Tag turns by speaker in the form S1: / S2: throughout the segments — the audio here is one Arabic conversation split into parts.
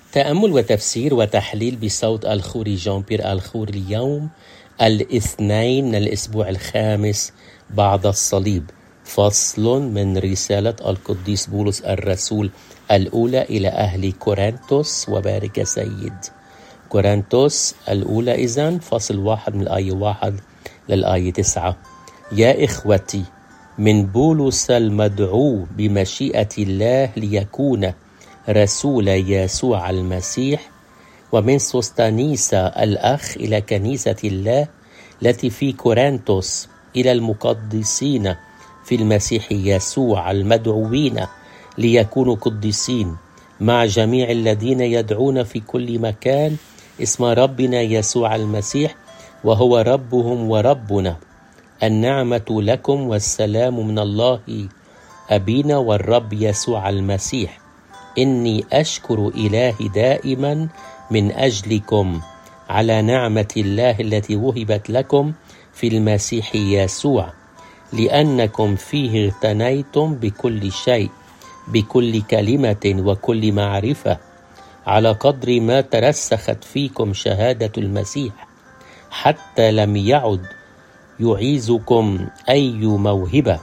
S1: تأمل وتفسير وتحليل بصوت الخوري جان بيير الخوري اليوم الاثنين من الأسبوع الخامس بعد الصليب. فصل من رسالة القديس بولس الرسول الأولى إلى أهل كورنثوس. وبارك سيد. كورنثوس الأولى إذن فصل 1 من الآية 1 للآية 9. يا إخوتي، من بولس المدعو بمشيئة الله ليكون رسول يسوع المسيح، ومن سوستانيس الأخ إلى كنيسة الله التي في كورنثوس، إلى المقدسين في المسيح يسوع المدعوين ليكونوا قديسين، مع جميع الذين يدعون في كل مكان اسم ربنا يسوع المسيح وهو ربهم وربنا. النعمة لكم والسلام من الله أبينا والرب يسوع المسيح. إني أشكر إلهي دائما من أجلكم على نعمة الله التي وهبت لكم في المسيح يسوع، لأنكم فيه اغتنيتم بكل شيء، بكل كلمة وكل معرفة، على قدر ما ترسخت فيكم شهادة المسيح، حتى لم يعد يعيزكم أي موهبة،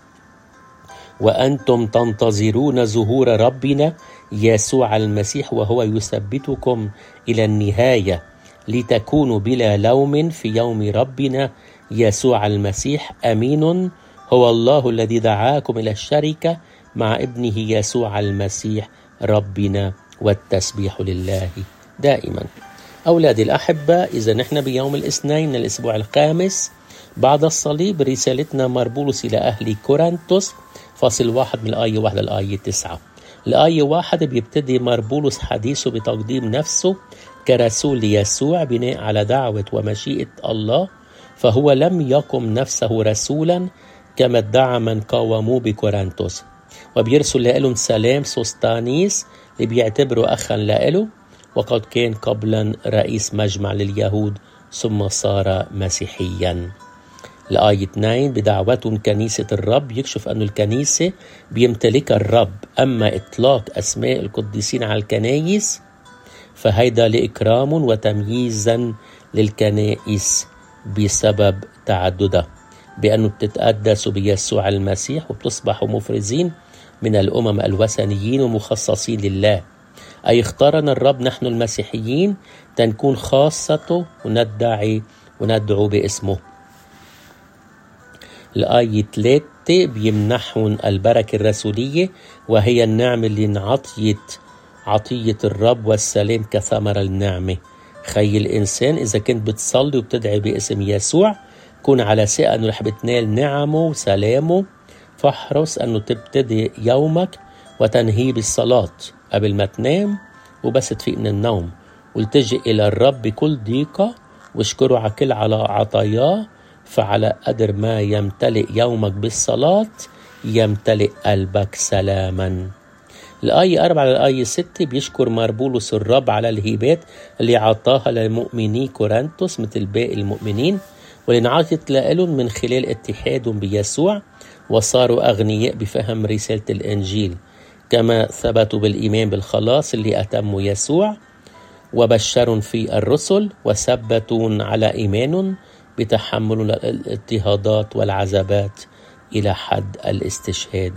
S1: وأنتم تنتظرون ظهور ربنا يسوع المسيح وهو يثبتكم إلى النهاية، لتكونوا بلا لوم في يوم ربنا يسوع المسيح. أمين هو الله الذي دعاكم إلى الشركة مع ابنه يسوع المسيح ربنا، والتسبيح لله دائما. أولادي الأحبة، إذا نحن بيوم الاثنين من الأسبوع الخامس بعد الصليب، رسالتنا مربولس إلى أهل كورنثوس فصل 1 من الآية 1 للآية 9. الآية 1 بيبتدي مربولس حديثه بتقديم نفسه كرسول يسوع بناء على دعوة ومشيئة الله، فهو لم يقم نفسه رسولا كما ادعى من قاوموه بكورنثوس، وبيرسل لهم سلام سوستانيس اللي بيعتبره أخا له، وقد كان قبلا رئيس مجمع لليهود ثم صار مسيحيا. الآية 2 بدعوتهم كنيسة الرب يكشف أن الكنيسة بيمتلكها الرب، أما إطلاق أسماء القديسين على الكنائس فهيدا لإكرام وتمييزا للكنائس بسبب تعددها، بأنه بتتقدسوا بيسوع المسيح وبتصبحوا مفرزين من الأمم الوثنيين ومخصصين لله، أي اختارنا الرب نحن المسيحيين تنكون خاصته وندعو باسمه. الآية 3 بيمنحون البركة الرسولية، وهي النعمة اللي انعطيت عطية الرب والسلام كثمرة النعمة. خي الإنسان إذا كنت بتصلي وبتدعي باسم يسوع، كون على ثقة أنه رح بتنال نعمه وسلامه، فاحرص أنه تبتدي يومك وتنهيه بالصلاة قبل ما تنام وبس تفيق من النوم، والتجئ إلى الرب بكل ضيقة واشكره على كل عطاياه، فعلى قدر ما يمتلئ يومك بالصلاة يمتلئ قلبك سلاما. الآية 4 للآية 6 بيشكر مربولس الرب على الهبات اللي عطاها لمؤمني كورنثوس مثل باقي المؤمنين، واللي انعطت لهم من خلال اتحادهم بيسوع، وصاروا أغنياء بفهم رسالة الإنجيل، كما ثبتوا بالإيمان بالخلاص اللي أتموا يسوع، وبشروا في الرسل، وثبتوا على إيمان بتحمل الاضطهادات والعذابات إلى حد الاستشهاد.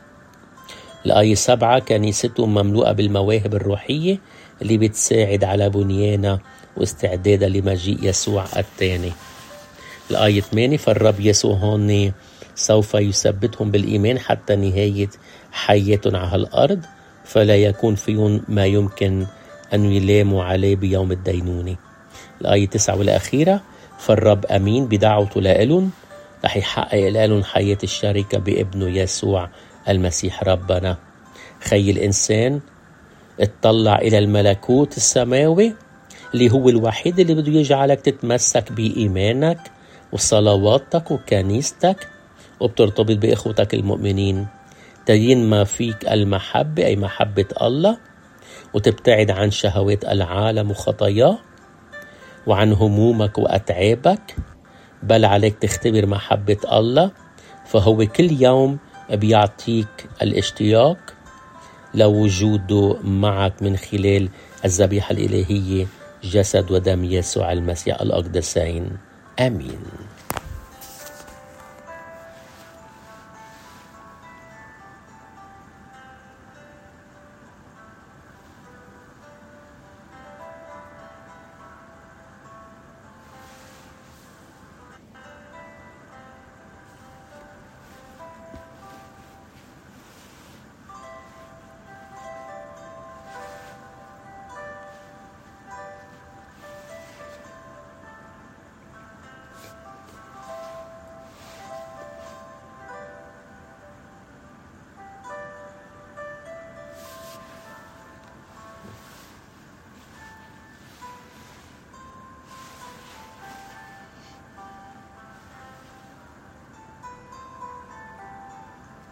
S1: الآية 7 كنيستهم مملوءة بالمواهب الروحية اللي بتساعد على بنيانها واستعدادها لمجيء يسوع الثاني. الآية 8 فالرب يسوع هون سوف يثبتهم بالإيمان حتى نهاية حياتهم على الأرض، فلا يكون فيهم ما يمكن أن يلاموا عليه بيوم الدينونة. الآية 9 والأخيرة فالرب أمين بدعوته لهم، رح يحقق لهم حياة الشركة بابنه يسوع المسيح ربنا. خي الإنسان اطلع إلى الملكوت السماوي اللي هو الوحيد اللي بده يجعلك تتمسك بإيمانك وصلواتك وكنيستك، وبترتبط بإخوتك المؤمنين، تينما فيك المحبة أي محبة الله، وتبتعد عن شهوات العالم وخطاياه وعن همومك وأتعابك، بل عليك تختبر محبة الله، فهو كل يوم بيعطيك الاشتياق لوجوده معك من خلال الذبيحة الإلهية، جسد ودم يسوع المسيح الأقدسين. آمين.